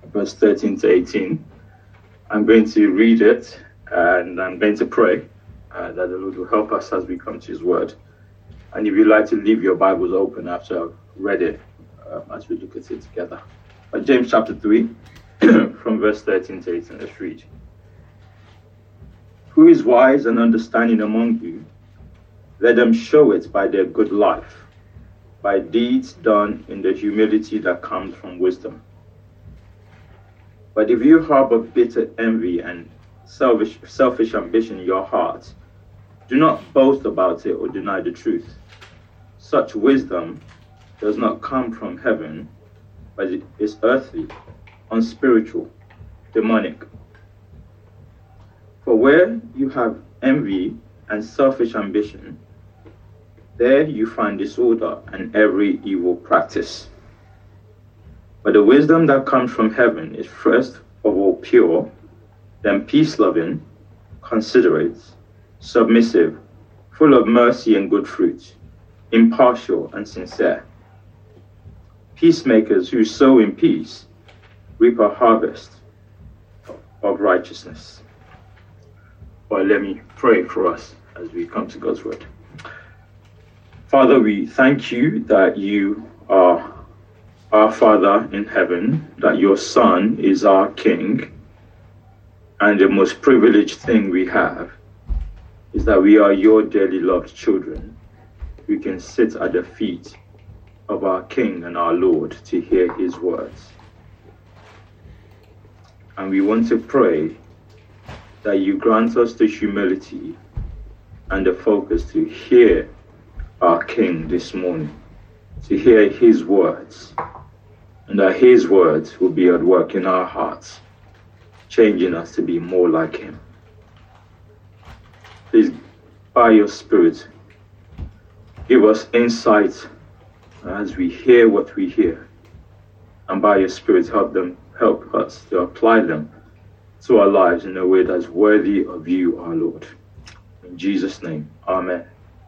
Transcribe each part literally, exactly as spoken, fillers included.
verse thirteen to eighteen. I'm going to read it and I'm going to pray uh, that the Lord will help us as we come to his word. And if you'd like to leave your Bibles open after I've read it, uh, as we look at it together. But James chapter three, from verse thirteen to eighteen, let's read. Who is wise and understanding among you? Let them show it by their good life, by deeds done in the humility that comes from wisdom. But if you harbor bitter envy and selfish, selfish ambition in your hearts, do not boast about it or deny the truth. Such wisdom does not come from heaven, but it is earthly, unspiritual, demonic. For where you have envy and selfish ambition, there you find disorder and every evil practice. But the wisdom that comes from heaven is first of all pure, then peace-loving, considerate, submissive, full of mercy and good fruit, impartial and sincere. Peacemakers who sow in peace reap a harvest of righteousness. Well, let me pray for us as we come to God's word. Father, we thank you that you are our Father in heaven, that your Son is our King, and the most privileged thing we have is that we are your dearly loved children. We can sit at the feet of our King and our Lord to hear his words. And we want to pray that you grant us the humility and the focus to hear our King this morning, to hear his words, and that his words will be at work in our hearts, changing us to be more like him. Please, by your Spirit, give us insight as we hear what we hear, and by your Spirit help them, help us to apply them to our lives in a way that's worthy of you, our Lord. In Jesus' name, amen.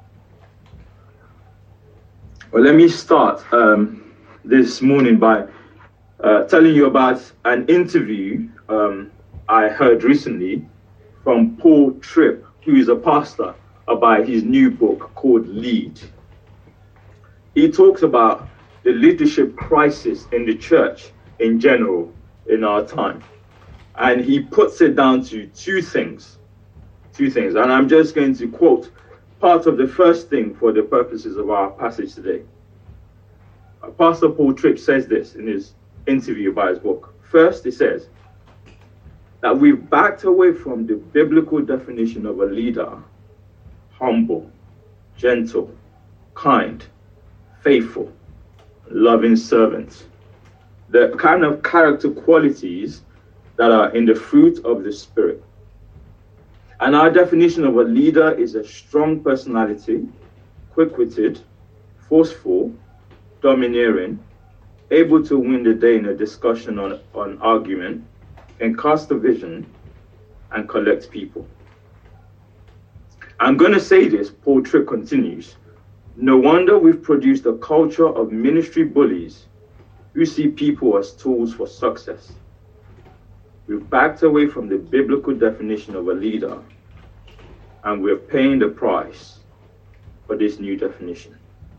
Well, let me start um, this morning by uh, telling you about an interview um, I heard recently from Paul Tripp, who is a pastor, about his new book called Lead. He talks about the leadership crisis in the church in general in our time. And he puts it down to two things. Two things. And I'm just going to quote part of the first thing for the purposes of our passage today. Pastor Paul Tripp says this in his interview about his book. First, he says that we've backed away from the biblical definition of a leader: humble, gentle, kind, faithful, loving servant. The kind of character qualities that are in the fruit of the Spirit. And our definition of a leader is a strong personality, quick-witted, forceful, domineering, able to win the day in a discussion on, on argument, and cast a vision, and collect people. I'm going to say this, Paul Tripp continues. No wonder we've produced a culture of ministry bullies who see people as tools for success. We've backed away from the biblical definition of a leader, and we're paying the price for this new definition.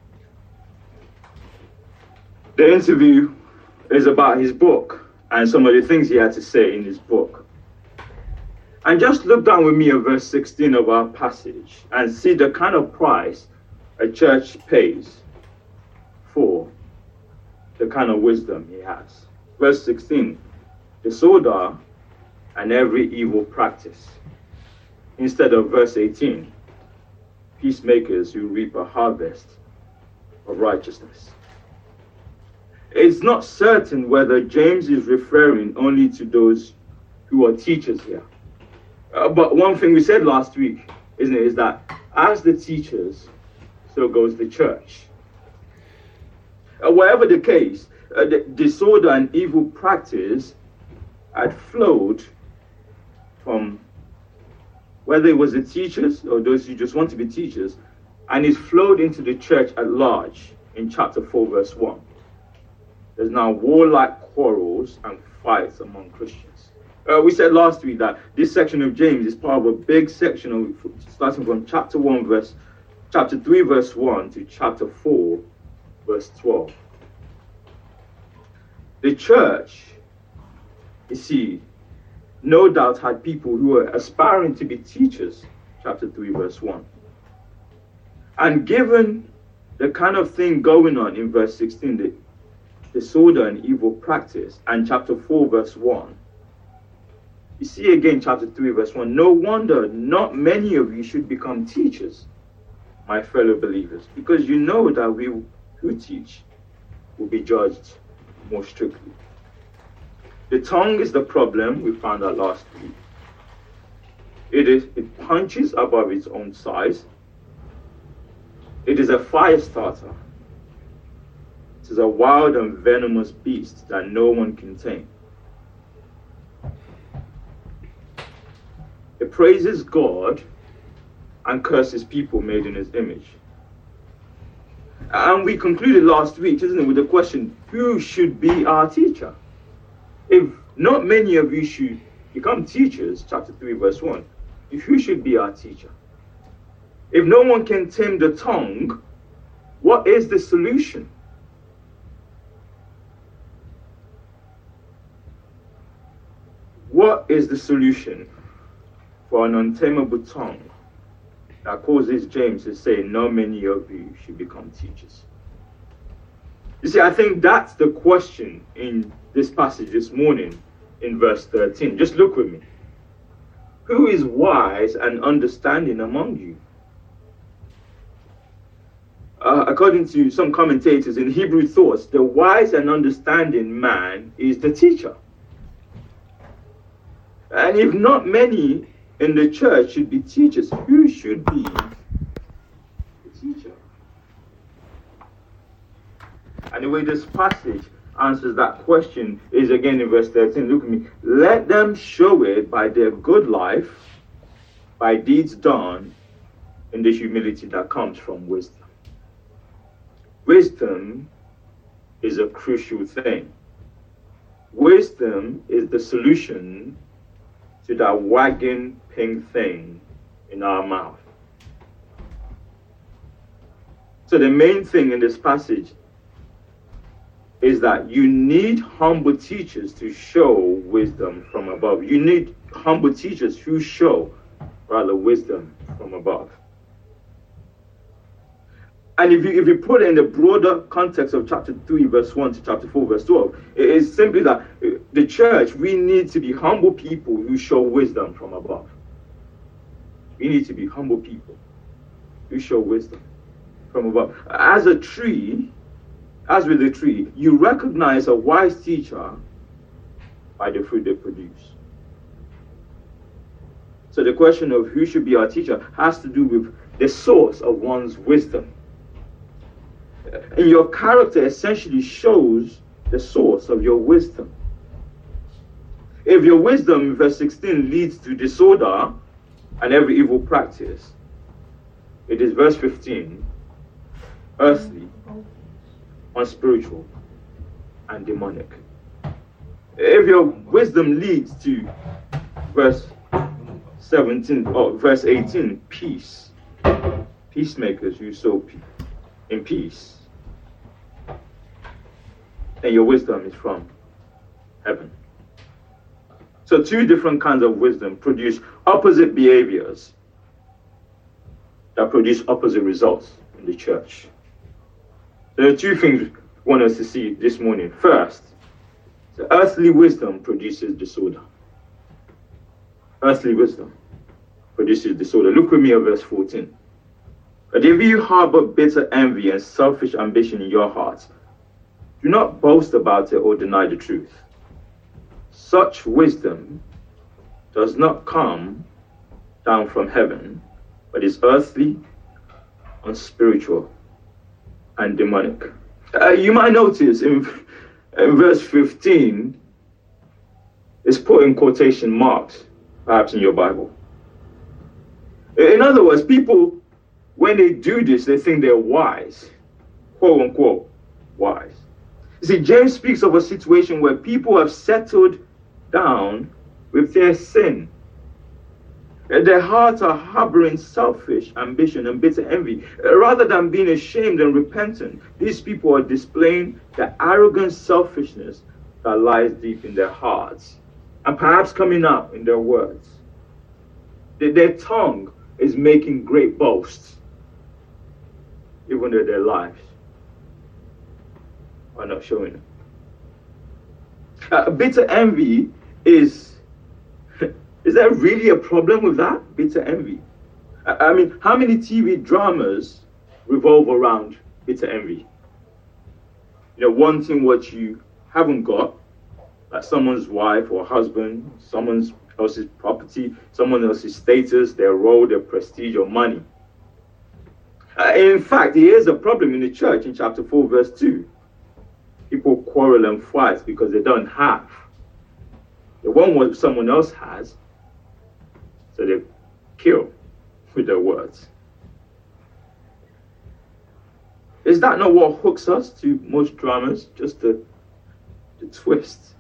The interview is about his book and some of the things he had to say in his book. And just look down with me at verse sixteen of our passage and see the kind of price a church pays for the kind of wisdom he has. Verse sixteen, disorder and every evil practice. Instead of verse eighteen, peacemakers who reap a harvest of righteousness. It's not certain whether James is referring only to those who are teachers here. Uh, but one thing we said last week, isn't it, is that as the teachers, so goes the church. Uh, whatever the case, uh, the disorder and evil practice had flowed from whether it was the teachers or those who just want to be teachers, and it flowed into the church at large in chapter four, verse one. there's now warlike quarrels and fights among Christians. Uh, we said last week that this section of James is part of a big section of starting from chapter one, verse, chapter three, verse one to chapter four, verse twelve. The church, you see, no doubt had people who were aspiring to be teachers, chapter three, verse one. And given the kind of thing going on in verse sixteen, the disorder and evil practice, and chapter four, verse one, you see again chapter three, verse one, no wonder not many of you should become teachers, my fellow believers, because you know that we who teach will be judged more strictly. The tongue is the problem, we found out last week. It is it punches above its own size. It is a fire starter. It is a wild and venomous beast that no one can tame. It praises God and curses people made in his image. And we concluded last week, isn't it, with the question, who should be our teacher? If not many of you should become teachers, chapter three, verse one, who should be our teacher? If no one can tame the tongue, what is the solution? What is the solution for an untamable tongue that causes James to say, not many of you should become teachers? You see, I think that's the question in this passage this morning in verse thirteen. Just look with me. Who is wise and understanding among you? Uh, according to some commentators in Hebrew thoughts, the wise and understanding man is the teacher. And if not many in the church should be teachers, who should be the teacher? And the way this passage answers that question is again in verse thirteen. Look at me. Let them show it by their good life, by deeds done in the humility that comes from wisdom. Wisdom is a crucial thing. Wisdom is the solution to that wagging pink thing in our mouth. So the main thing in this passage is that you need humble teachers to show wisdom from above. You need humble teachers who show, rather, wisdom from above. And if you if you put it in the broader context of chapter three, verse one to chapter four, verse twelve, it is simply that the church, we need to be humble people who show wisdom from above. We need to be humble people who show wisdom from above. As a tree, as with a tree, you recognize a wise teacher by the fruit they produce. So the question of who should be our teacher has to do with the source of one's wisdom. And your character essentially shows the source of your wisdom. If your wisdom, in verse sixteen, leads to disorder and every evil practice, it is verse fifteen, earthly, unspiritual, and demonic. If your wisdom leads to verse seventeen or verse eighteen, peace, peacemakers who sow in peace, then your wisdom is from heaven. So two different kinds of wisdom produce opposite behaviors that produce opposite results in the church. There are two things we want us to see this morning. First, the earthly wisdom produces disorder. Earthly wisdom produces disorder. Look with me at verse fourteen. But if you harbor bitter envy and selfish ambition in your hearts, do not boast about it or deny the truth. Such wisdom does not come down from heaven, but is earthly, unspiritual, and demonic. Uh, you might notice in, in verse fifteen, it's put in quotation marks, perhaps in your Bible. In other words, people, when they do this, they think they're wise, quote unquote, wise. You see, James speaks of a situation where people have settled down with their sin. Their hearts are harboring selfish ambition and bitter envy. Rather than being ashamed and repentant, these people are displaying the arrogant selfishness that lies deep in their hearts and perhaps coming out in their words. Their tongue is making great boasts, even though their lives are not showing it. Uh, bitter envy is Is there really a problem with that? Bitter envy. I mean, how many T V dramas revolve around bitter envy? You know, wanting what you haven't got, like someone's wife or husband, someone else's property, someone else's status, their role, their prestige, or money. Uh, in fact, here's a problem in the church in chapter four, verse two. People quarrel and fight because they don't have. They want what someone else has, so they kill with their words. Is that not what hooks us to most dramas? Just the, the twist.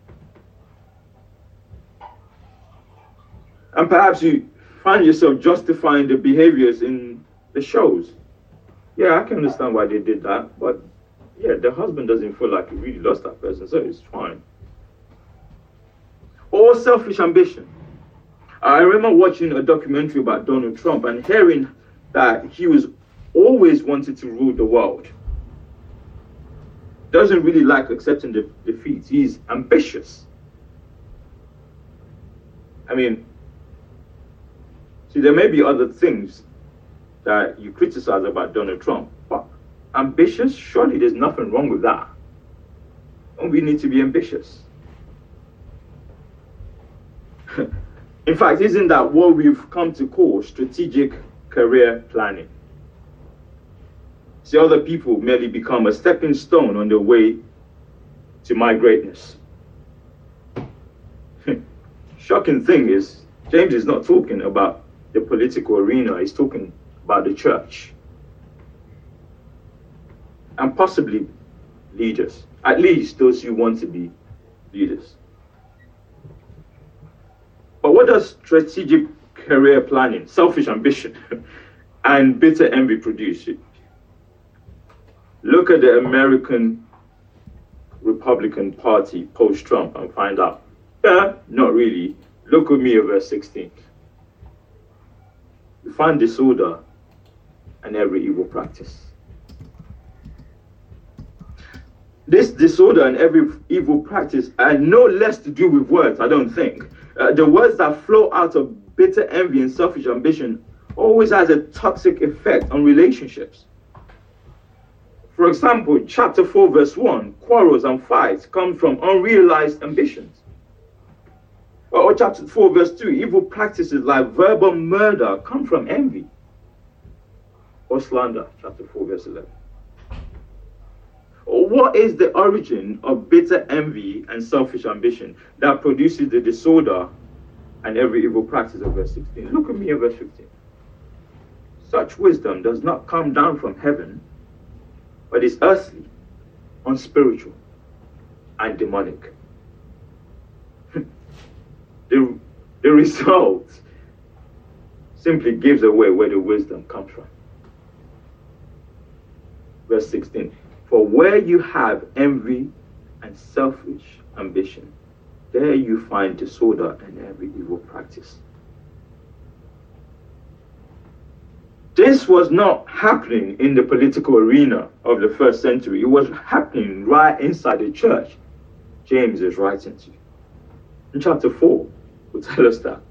And perhaps you find yourself justifying the behaviors in the shows. Yeah, I can understand why they did that, but yeah, the husband doesn't feel like he really lost that person, so it's fine. Or selfish ambition. I remember watching a documentary about Donald Trump and hearing that he was always wanted to rule the world. Doesn't really like accepting the defeat. He's ambitious. I mean, see, there may be other things that you criticize about Donald Trump, but ambitious, surely there's nothing wrong with that. And we need to be ambitious. In fact, isn't that what we've come to call strategic career planning? See, other people merely become a stepping stone on their way to my greatness. Shocking thing is, James is not talking about the political arena, he's talking about the church. And possibly leaders, at least those who want to be leaders. But what does strategic career planning, selfish ambition, and bitter envy produce? Look at the American Republican Party post-Trump and find out. Yeah, not really. Look with me at verse sixteen. You find disorder and every evil practice. This disorder and every evil practice are no less to do with words, I don't think. Uh, the words that flow out of bitter envy and selfish ambition always has a toxic effect on relationships. For example, chapter four, verse one, quarrels and fights come from unrealized ambitions. Or, or chapter four, verse two, evil practices like verbal murder come from envy. Or slander, chapter four, verse eleven. What is the origin of bitter envy and selfish ambition that produces the disorder and every evil practice of verse sixteen? Look at me at verse fifteen. Such wisdom does not come down from heaven, but is earthly, unspiritual, and demonic. the, the result simply gives away where the wisdom comes from. Verse sixteen. For where you have envy and selfish ambition, there you find disorder and every evil practice. This was not happening in the political arena of the first century. It was happening right inside the church James is writing to. In chapter four, will tell us that.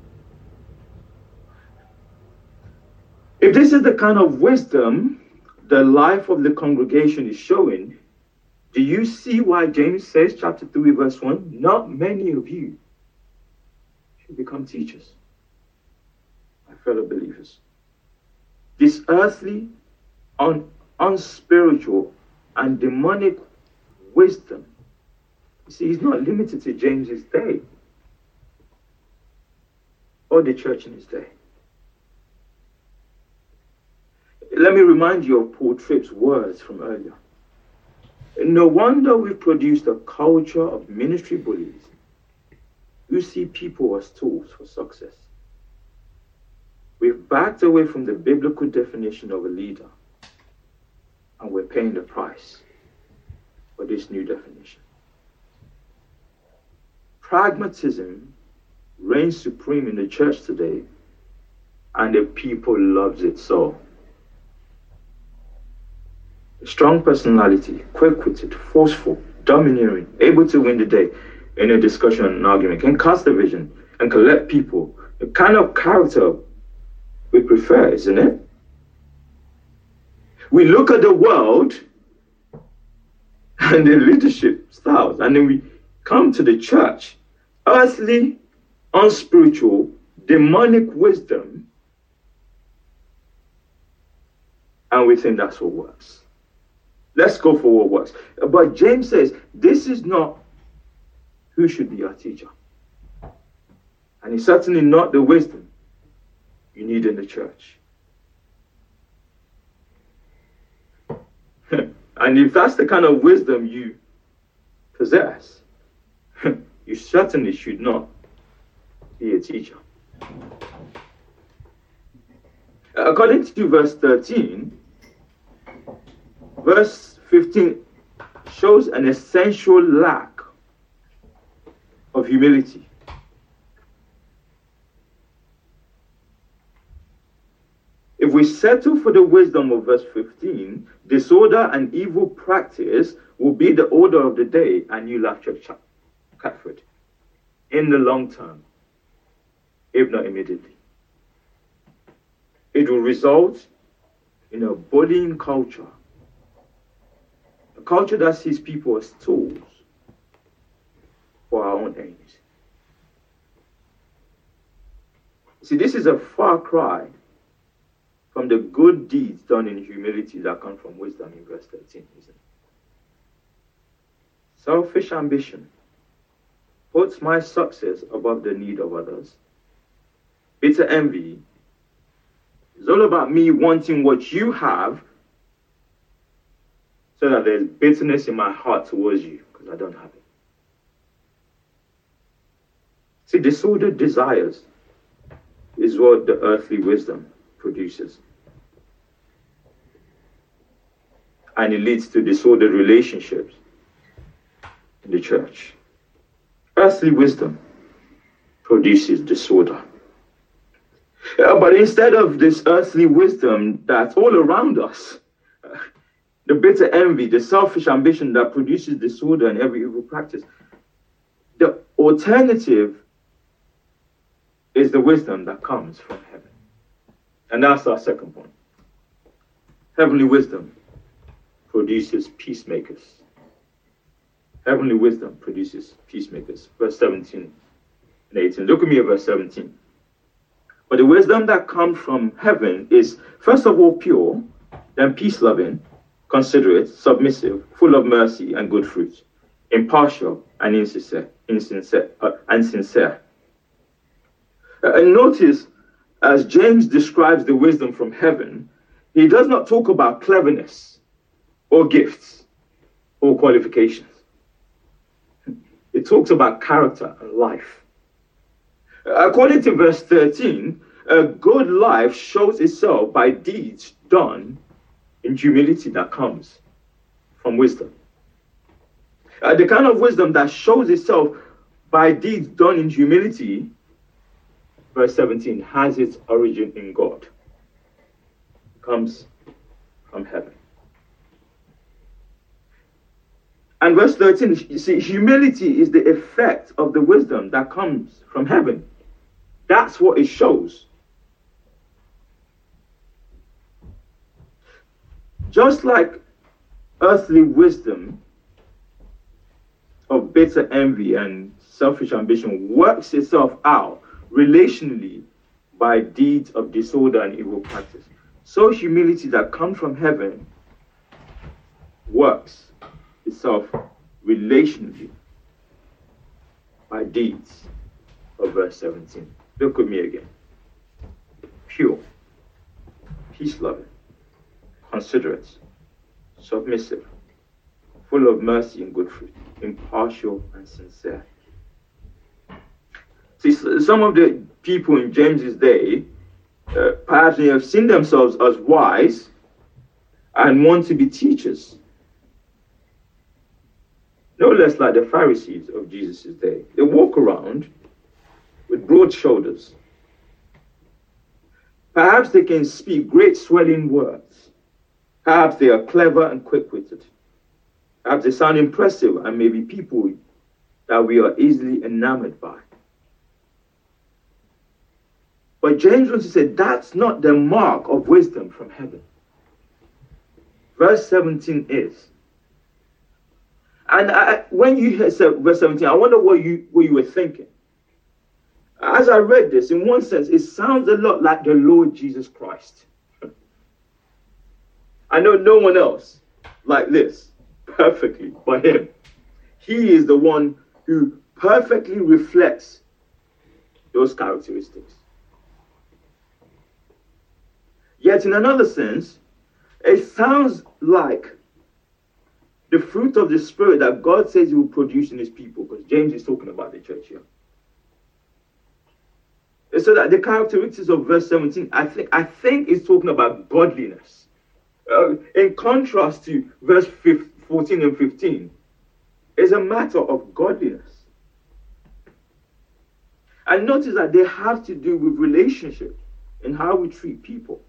If this is the kind of wisdom the life of the congregation is showing, do you see why James says, chapter three, verse one, not many of you should become teachers, my fellow believers. This earthly, un- unspiritual, and demonic wisdom, you see, is not limited to James's day or the church in his day. Let me remind you of Paul Tripp's words from earlier. No wonder we've produced a culture of ministry bullies who see people as tools for success. We've backed away from the biblical definition of a leader, and we're paying the price for this new definition. Pragmatism reigns supreme in the church today, and the people loves it so. A strong personality, quick-witted, forceful, domineering, able to win the day in a discussion and an argument, can cast a vision and collect people. The kind of character we prefer, isn't it? We look at the world and the leadership styles, and then we come to the church. Earthly, unspiritual, demonic wisdom, and we think that's what works. Let's go for what works. But James says, this is not who should be our teacher. And it's certainly not the wisdom you need in the church. And if that's the kind of wisdom you possess, you certainly should not be a teacher. According to verse thirteen, verse fifteen shows an essential lack of humility. If we settle for the wisdom of verse fifteen, disorder and evil practice will be the order of the day at New Life Church Catford in the long term, if not immediately. It will result in a bullying culture, a culture that sees people as tools for our own aims. See, this is a far cry from the good deeds done in humility that come from wisdom in verse thirteen, isn't it? Selfish ambition puts my success above the need of others. Bitter envy is all about me wanting what you have, so that there's bitterness in my heart towards you because I don't have it. See, disordered desires is what the earthly wisdom produces. And it leads to disordered relationships in the church. Earthly wisdom produces disorder. Uh, but instead of this earthly wisdom that's all around us, uh, the bitter envy, the selfish ambition that produces disorder and every evil practice, the alternative is the wisdom that comes from heaven. And that's our second point. Heavenly wisdom produces peacemakers. Heavenly wisdom produces peacemakers. Verse seventeen and eighteen. Look at me at verse seventeen. But the wisdom that comes from heaven is, first of all, pure, then peace-loving, considerate, submissive, full of mercy and good fruits, impartial and insincere, insincere uh, and sincere. Uh, and notice, as James describes the wisdom from heaven, he does not talk about cleverness or gifts or qualifications. It talks about character and life. According to verse thirteen, a good life shows itself by deeds done in humility that comes from wisdom. Uh, the kind of wisdom that shows itself by deeds done in humility, verse seventeen, has its origin in God. It comes from heaven. And verse thirteen, you see, humility is the effect of the wisdom that comes from heaven. That's what it shows. Just like earthly wisdom of bitter envy and selfish ambition works itself out relationally by deeds of disorder and evil practice, so humility that comes from heaven works itself relationally by deeds of verse seventeen. Look with me again. Pure, peace-loving, considerate, submissive, full of mercy and good fruit, impartial and sincere. See, some of the people in James's day, uh, perhaps they have seen themselves as wise and want to be teachers. No less like the Pharisees of Jesus' day. They walk around with broad shoulders. Perhaps they can speak great swelling words. Perhaps they are clever and quick-witted. Perhaps they sound impressive and may be people that we are easily enamored by. But James wants to say that's not the mark of wisdom from heaven. Verse seventeen is. And I, when you hear verse seventeen, I wonder what you, what you were thinking. As I read this, in one sense, it sounds a lot like the Lord Jesus Christ. I know no one else like this perfectly but him. He is the one who perfectly reflects those characteristics. Yet in another sense, it sounds like the fruit of the Spirit that God says he will produce in his people, because James is talking about the church here. And so that the characteristics of verse seventeen, I think, I think is talking about godliness. Uh, in contrast to verse fourteen and fifteen, is a matter of godliness. And notice that they have to do with relationship and how we treat people.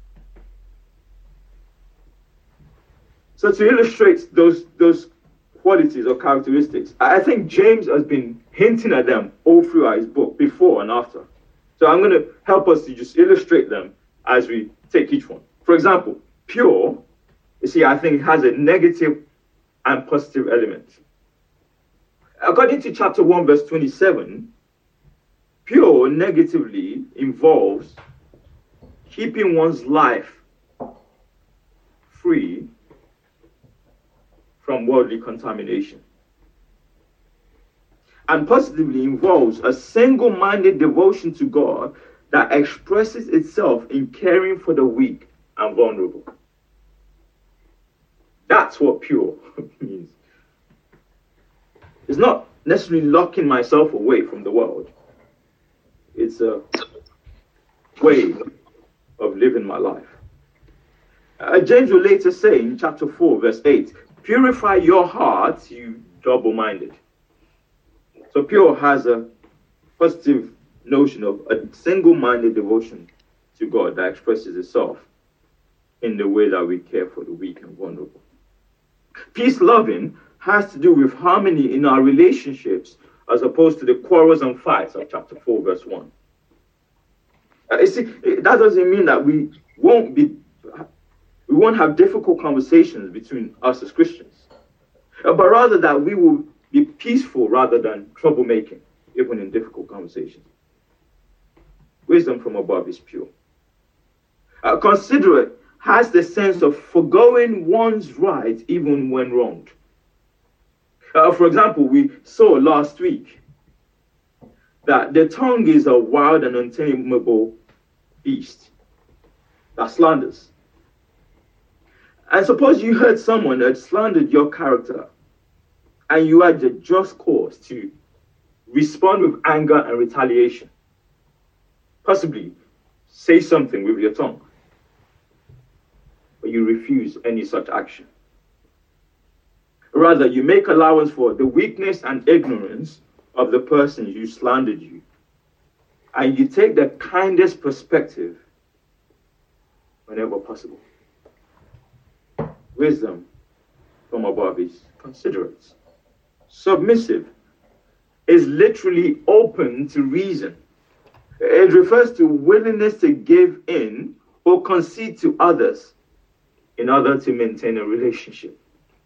So to illustrate those, those qualities or characteristics, I think James has been hinting at them all throughout his book, before and after. So I'm going to help us to just illustrate them as we take each one. For example, pure, you see, I think it has a negative and positive element. According to chapter one, verse twenty-seven, pure negatively involves keeping one's life free from worldly contamination. And positively involves a single-minded devotion to God that expresses itself in caring for the weak and vulnerable. That's what pure means. It's not necessarily locking myself away from the world. It's a way of living my life. Uh, James will later say in chapter four, verse eight, purify your hearts, you double-minded. So pure has a positive notion of a single-minded devotion to God that expresses itself in the way that we care for the weak and vulnerable. Peace-loving has to do with harmony in our relationships as opposed to the quarrels and fights of chapter four, verse one. Uh, you see, that doesn't mean that we won't be, we won't have difficult conversations between us as Christians, uh, but rather that we will be peaceful rather than troublemaking, even in difficult conversations. Wisdom from above is pure. Uh, considerate has the sense of foregoing one's right even when wronged. Uh, for example, we saw last week that the tongue is a wild and untamable beast that slanders. And suppose you heard someone that slandered your character and you had the just cause to respond with anger and retaliation. Possibly say something with your tongue, but you refuse any such action. Rather, you make allowance for the weakness and ignorance of the person who slandered you, and you take the kindest perspective whenever possible. Wisdom from above is considerate. Submissive is literally open to reason. It refers to willingness to give in or concede to others in order to maintain a relationship.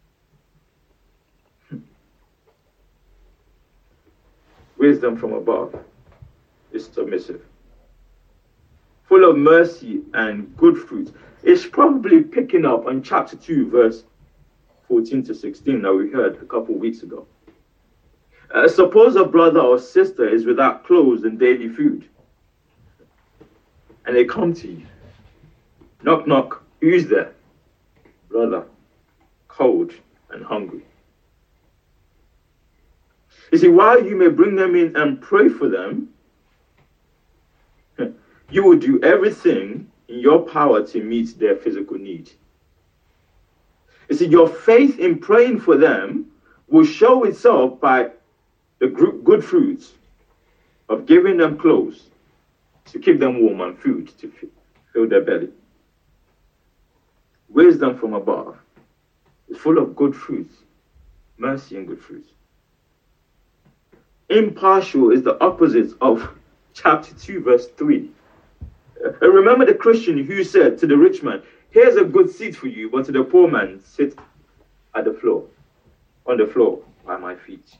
Wisdom from above is submissive. Full of mercy and good fruit. It's probably picking up on chapter two, verse fourteen to sixteen that we heard a couple of weeks ago. Uh, suppose a brother or sister is without clothes and daily food, and they come to you. Knock, knock. Who's there? Brother, cold and hungry. You see, while you may bring them in and pray for them, you will do everything in your power to meet their physical need. You see, your faith in praying for them will show itself by the good fruits of giving them clothes to keep them warm and food to fill their belly. Wisdom from above is full of good fruits, mercy and good fruits. Impartial is the opposite of chapter two, verse three. Uh, remember the Christian who said to the rich man, "Here's a good seat for you, but to the poor man, sit at the floor, on the floor by my feet."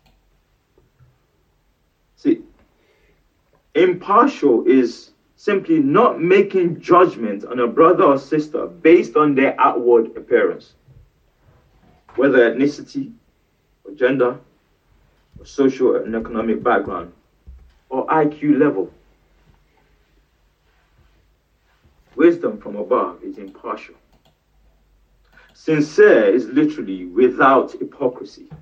See, impartial is simply not making judgment on a brother or sister based on their outward appearance, whether ethnicity or gender or social and economic background or I Q level. Wisdom from above is impartial. Sincere is literally without hypocrisy.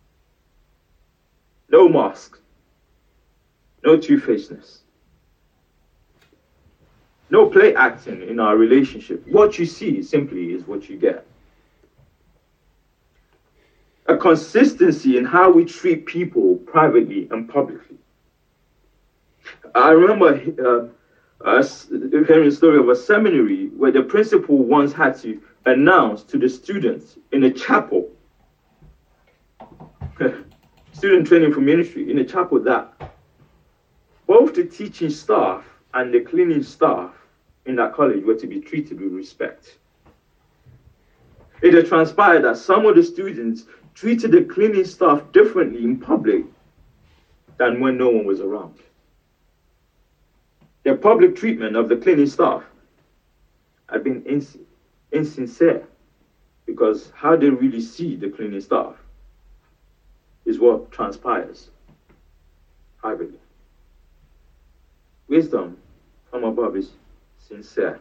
No mask. No two-facedness. No play acting in our relationship. What you see simply is what you get. A consistency in how we treat people privately and publicly. I remember uh, uh, hearing a story of a seminary where the principal once had to announce to the students in a chapel, student training for ministry, in a chapel, that both the teaching staff and the cleaning staff in that college were to be treated with respect. It had transpired that some of the students treated the cleaning staff differently in public than when no one was around. Their public treatment of the cleaning staff had been ins- insincere, because how they really see the cleaning staff is what transpires privately. Wisdom from above is sincere.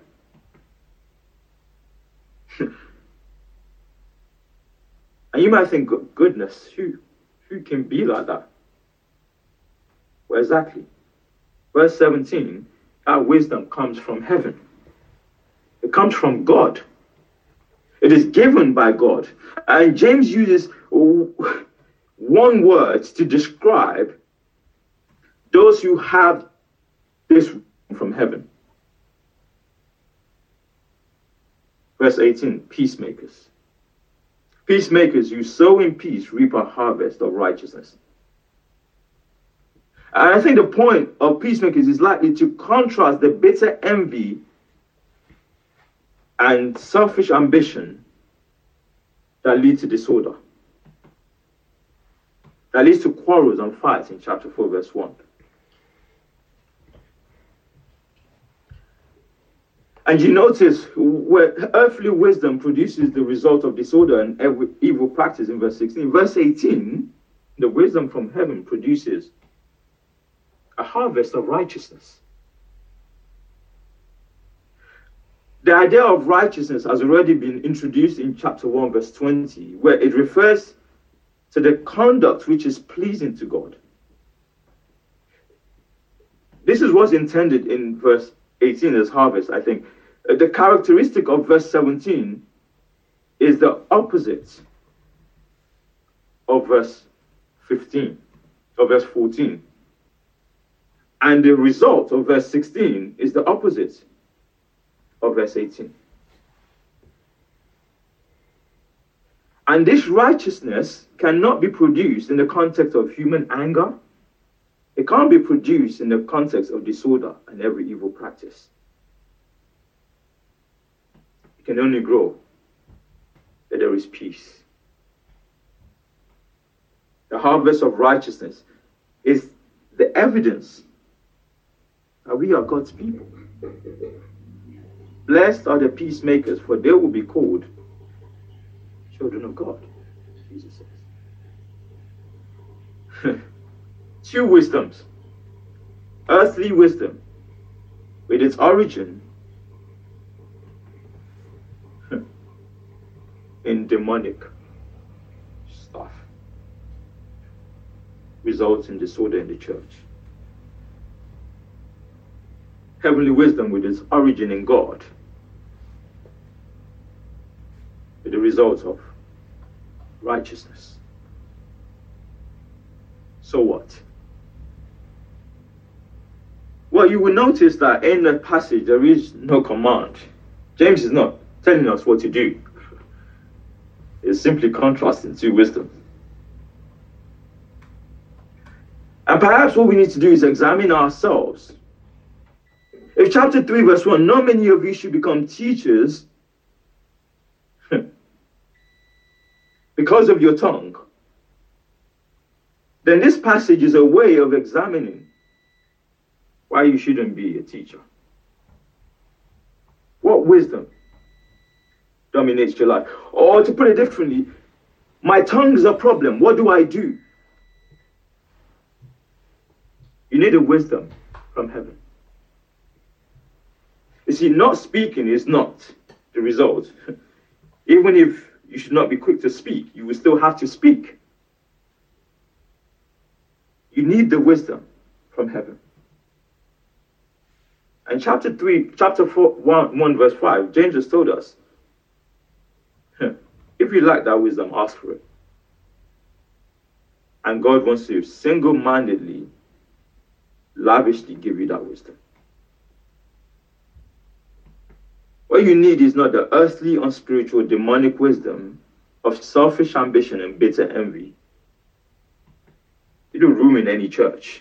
And you might think, goodness, who, who can be like that? Well, exactly. Verse seventeen, that wisdom comes from heaven. It comes from God. It is given by God. And James uses one word to describe those who have this from heaven. Verse eighteen, peacemakers. Peacemakers who sow in peace reap a harvest of righteousness. And I think the point of peacemakers is likely to contrast the bitter envy and selfish ambition that lead to disorder, that leads to quarrels and fights in chapter four, verse one. And you notice where earthly wisdom produces the result of disorder and every evil practice in verse sixteen. Verse eighteen, the wisdom from heaven produces a harvest of righteousness. The idea of righteousness has already been introduced in chapter one, verse twenty, where it refers to the conduct which is pleasing to God. This is what's intended in verse eighteen as harvest, I think. The characteristic of verse seventeen is the opposite of verse fifteen, of verse fourteen. And the result of verse sixteen is the opposite of verse eighteen. And this righteousness cannot be produced in the context of human anger. It can't be produced in the context of disorder and every evil practice. It can only grow where there is peace. The harvest of righteousness is the evidence that we are God's people. Blessed are the peacemakers, for they will be called children of God, Jesus says. Two wisdoms. Earthly wisdom, with its origin in demonic stuff. results in disorder in the church. Heavenly wisdom with its origin in God, with the result of righteousness. So what? Well, you will notice that in the passage there is no command. James is not telling us what to do. It's simply contrasting to wisdom. And perhaps what we need to do is examine ourselves. If chapter three verse one, not many of you should become teachers because of your tongue, then this passage is a way of examining why you shouldn't be a teacher. What wisdom dominates your life? Or to put it differently, my tongue is a problem. What do I do? You need a wisdom from heaven. You see, not speaking is not the result. Even if you should not be quick to speak, you will still have to speak. You need the wisdom from heaven. And chapter three, chapter four, one, one, verse five, James has told us, if you lack that wisdom, ask for it. And God wants to single-mindedly, lavishly give you that wisdom. What you need is not the earthly, unspiritual, demonic wisdom of selfish ambition and bitter envy. You don't ruin any church.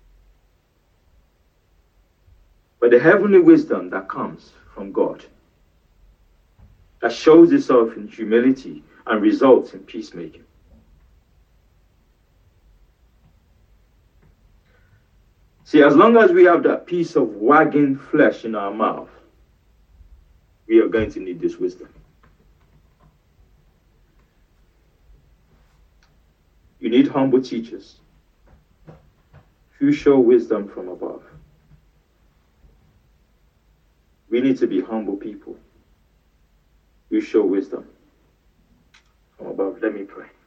But the heavenly wisdom that comes from God, that shows itself in humility and results in peacemaking. See, as long as we have that piece of wagging flesh in our mouth, we are going to need this wisdom. You need humble teachers who show wisdom from above. We need to be humble people who show wisdom from above. Let me pray.